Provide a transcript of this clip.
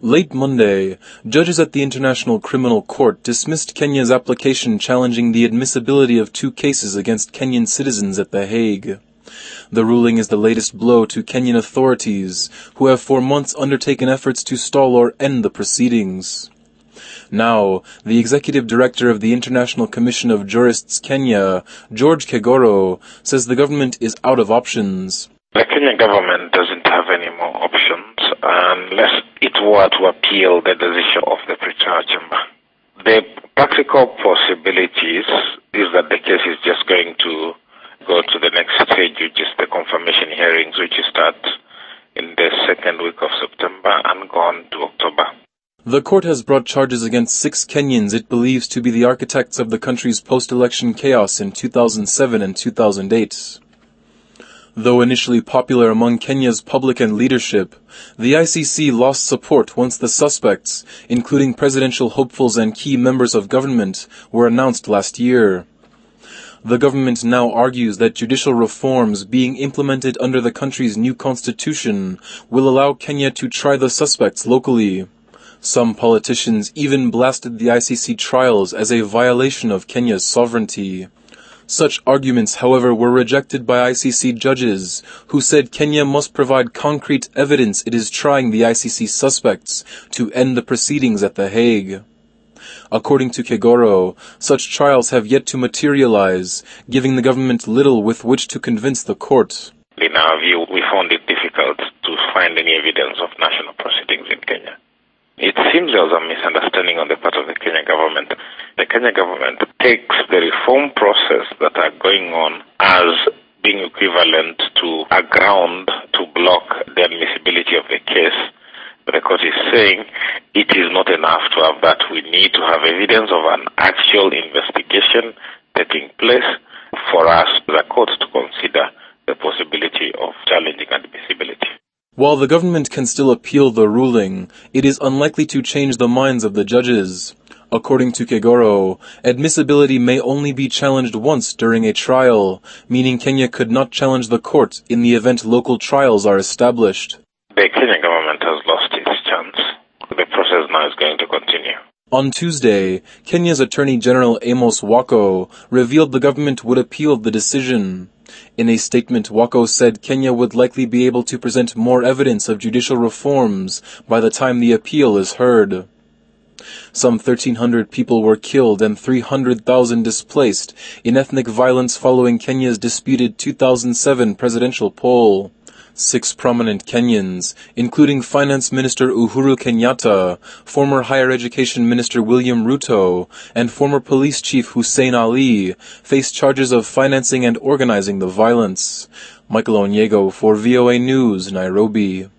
Late Monday, judges at the International Criminal Court dismissed Kenya's application challenging the admissibility of two cases against Kenyan citizens at The Hague. The ruling is the latest blow to Kenyan authorities, who have for months undertaken efforts to stall or end the proceedings. Now, the executive director of the International Commission of Jurists Kenya, George Kegoro, says the government is out of options. The Kenyan government doesn't have any more options unless it were to appeal the decision of the pre-trial chamber. The practical possibilities is that the case is just going to go to the next stage, which is the confirmation hearings, which start in the second week of September and go on to October. The court has brought charges against 6 Kenyans it believes to be the architects of the country's post-election chaos in 2007 and 2008. Though initially popular among Kenya's public and leadership, the ICC lost support once the suspects, including presidential hopefuls and key members of government, were announced last year. The government now argues that judicial reforms being implemented under the country's new constitution will allow Kenya to try the suspects locally. Some politicians even blasted the ICC trials as a violation of Kenya's sovereignty. Such arguments, however, were rejected by ICC judges, who said Kenya must provide concrete evidence it is trying the ICC suspects to end the proceedings at The Hague. According to Kegoro, such trials have yet to materialize, giving the government little with which to convince the court. In our view, we found it difficult to find any evidence of national proceedings in Kenya. It seems there was a misunderstanding on the part of the Kenya government. The Kenya government takes the reform process that are going on as being equivalent to a ground to block the admissibility of the case. But the court is saying it is not enough to have that. We need to have evidence of an actual investigation taking place for us, the court, to consider the possibility of challenging admissibility. While the government can still appeal the ruling, it is unlikely to change the minds of the judges. According to Kegoro, admissibility may only be challenged once during a trial, meaning Kenya could not challenge the court in the event local trials are established. The Kenyan government has lost its chance. The process now is going to continue. On Tuesday, Kenya's Attorney General Amos Wako revealed the government would appeal the decision. In a statement, Wako said Kenya would likely be able to present more evidence of judicial reforms by the time the appeal is heard. Some 1,300 people were killed and 300,000 displaced in ethnic violence following Kenya's disputed 2007 presidential poll. 6 prominent Kenyans, including Finance Minister Uhuru Kenyatta, former Higher Education Minister William Ruto, and former Police Chief Hussein Ali, face charges of financing and organizing the violence. Michael Onyego for VOA News, Nairobi.